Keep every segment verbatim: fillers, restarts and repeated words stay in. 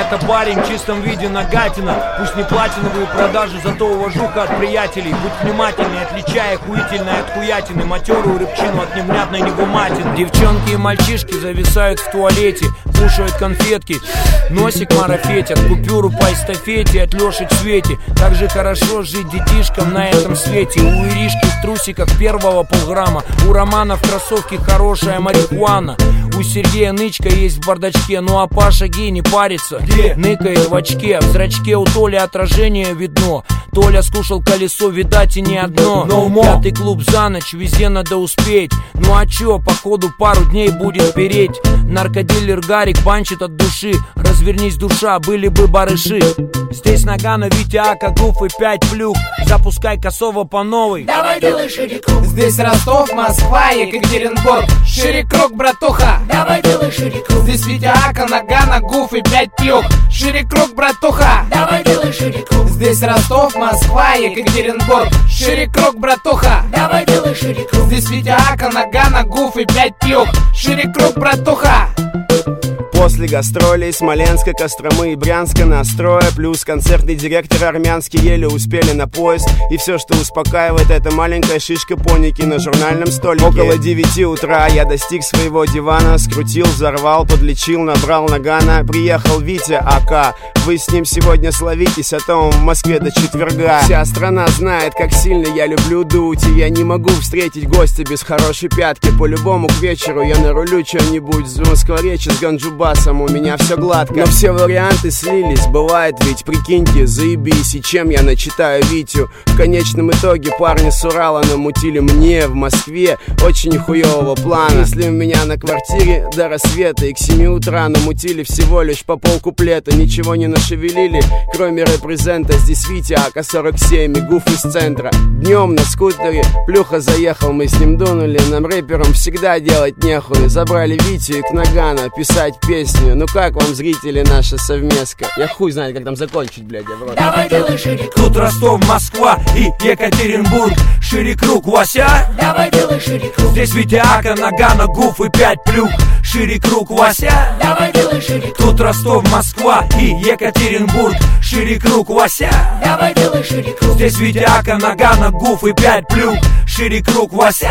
это парень в чистом виде нагатина. Пусть не платиновые продажи, зато уважуха от приятелей. Будь внимательней, отличай охуительное от хуятины, матерую рыбчину от невнятной негуматины. Девчонки и мальчишки зависают в туалете, кушают конфетки, носик марафетят, купюру по эстафете от Лёши Цвети. Так же хорошо жить детишкам на этом свете. У Иришки в трусиках первого полграмма, у Романа в кроссовке хорошая марихуана, у Сергея нычка есть в бардачке. Ну а Паша гей не парится, где? Ныкает в очке. В зрачке у Толи отражение видно. Толя скушал колесо, видать и не одно. No Пятый клуб за ночь, везде надо успеть. Ну а чё, походу пару дней будет переть. Наркодилер Гарик банчит от души. Развернись, душа, были бы барыши. Здесь Нагано, Витя, Ака, Гуф и пять плюх. Запускай косово по новой. Давай делай шире круг. Здесь Ростов, Москва, Екатеринбург. Шире круг, братуха. Давай делай шире круг. Здесь Витя, Ака, Нагано, Гуф и пять плюх. Шире круг, братуха. Давай делай шире круг. Здесь Ростов, Москва, Екатеринбург. Шире круг, братуха. Давай делай шире круг. Здесь Витя, Ака, Нагано, Гуф и пять плюх. Шире круг, братуха. После гастролей Смоленска, Костромы и Брянска настроя, плюс концертный директор армянский, еле успели на поезд. И все, что успокаивает, это маленькая шишка поники на журнальном столике. Около девяти утра я достиг своего дивана, скрутил, взорвал, подлечил, набрал Нагано. Приехал Витя Ака, вы с ним сегодня словитесь, а то он в Москве до четверга. Вся страна знает, как сильно я люблю дуть, и я не могу встретить гостя без хорошей пятки. По-любому к вечеру я нарулю что-нибудь с Москворечи, с Ганджубасом, у меня все гладко. Но все варианты слились, бывает ведь, прикиньте, заебись. И чем я начитаю Витю? В конечном итоге парни с Урала намутили мне в Москве очень хуевого плана. Если у меня на квартире до рассвета и к семи утра намутили всего лишь по полкуплета, ничего не нашевелили, кроме репрезента. Здесь Витя Ака сорок семь и Гуф из центра. Днем на скутере Плюха заехал, мы с ним дунули. Нам рэперам всегда делать нехуй. Забрали Витю и к Нагано писать песню. Ну как вам, зрители, наша совместка? Я хуй знает, как там закончить, блядь, я в рот. Давай делай шире круг. Тут Ростов, Москва и Екатеринбург. Шире круг, Вася. Давай делай шире круг. Здесь Витя Ака, Нагано, Гуф и пять плюх. Шире круг, Вася. Давай делай шире круг. Тут Ростов, Москва и Екатеринбург. Шире круг, Вася. Давай делай шире круг. Здесь Витя Ака, Нагано, Гуф и пять плюх. Шире круг, Вася.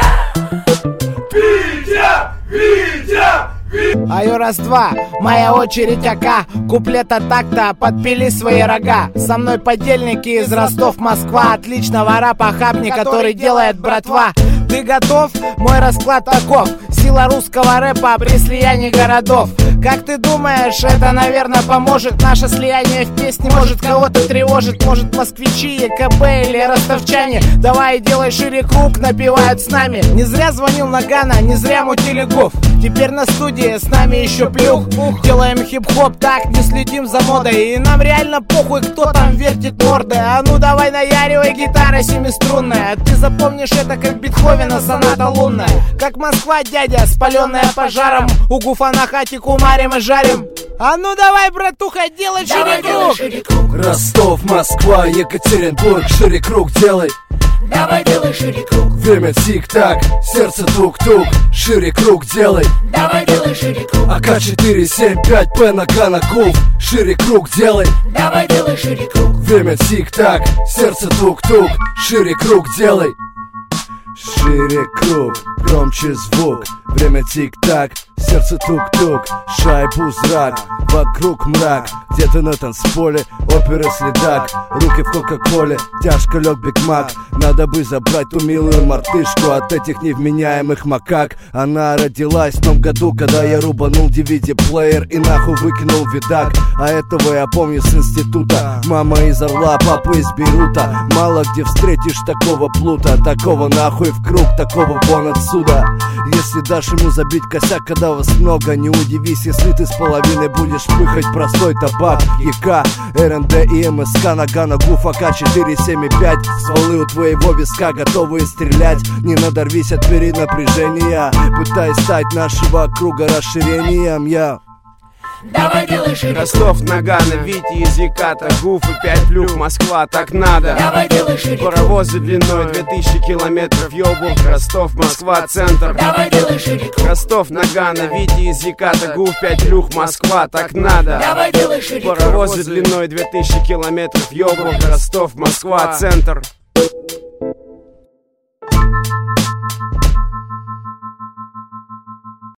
Витя! Витя! Аю, раз-два, моя очередь, Ака. Куплета так-то, подпили свои рога. Со мной подельники из Ростов, Москва. Отличного рэпа, хабни, который делает братва. Ты готов? Мой расклад таков. Сила русского рэпа при слиянии городов. Как ты думаешь, это, наверное, поможет? Наше слияние в песне может кого-то тревожит. Может, москвичи, ЕКБ или ростовчане. Давай делай шире круг, напевают с нами. Не зря звонил Нагано, не зря мутили Гуф. Теперь на студии с нами еще Плюх. Делаем хип-хоп так, не следим за модой. И нам реально похуй, кто там вертит морды. А ну давай наяривай, гитара семиструнная. Ты запомнишь это как Бетховена соната лунная. Как Москва, дядя, спаленная пожаром. У Гуфа на хате кумарим и жарим. А ну давай, братуха, делай шире круг. Шире круг. Ростов, Москва, Екатеринбург. Шире круг делай. Давай делай шире круг. Время тик-так, сердце тук-тук. Шире круг делай. Давай делай шире круг. АК четыре семь пять П Нагано Гуф. Шире круг делай. Давай делай шире круг. Время тик-так, сердце тук-тук. Шире круг делай. Шире круг, громче звук. Время тик-так, сердце тук-тук. Шайбу зрак, вокруг мрак. Где-то на танцполе, опера следак. Руки в кока-коле, тяжко лег Биг Мак. Надо бы забрать ту милую мартышку от этих невменяемых макак. Она родилась в том году, когда я рубанул ди ви ди-плеер и нахуй выкинул видак. А этого я помню с института. Мама из Орла, папа из Бейрута. Мало где встретишь такого плута. Такого нахуй в круг, такого вон отсюда. Если дашь ему забить косяк, когда вас много, не удивись, если ты с половиной будешь пыхать простой табак. ЕК, РНД и МСК, Нагано Гуф, АК четыре семь пять. Стволы у твоего виска готовые стрелять. Не надорвись от перенапряжения, пытаясь стать нашего круга расширением. Я Давай делай шире круг. Ростов, Нагано, Вити из Еката, Гуф и пять плюх, Москва, так надо. Давай делай шире круг. Паровозы длиной две тысячи километров, Йобург, Ростов, Москва, центр. Давай делай шире круг. Ростов, Нагано, Вити из Еката, Гуф, пять плюх, Москва, так надо. Давай делай шире круг. Паровозы длиной две тысячи километров, Йобург, Ростов, Москва, центр.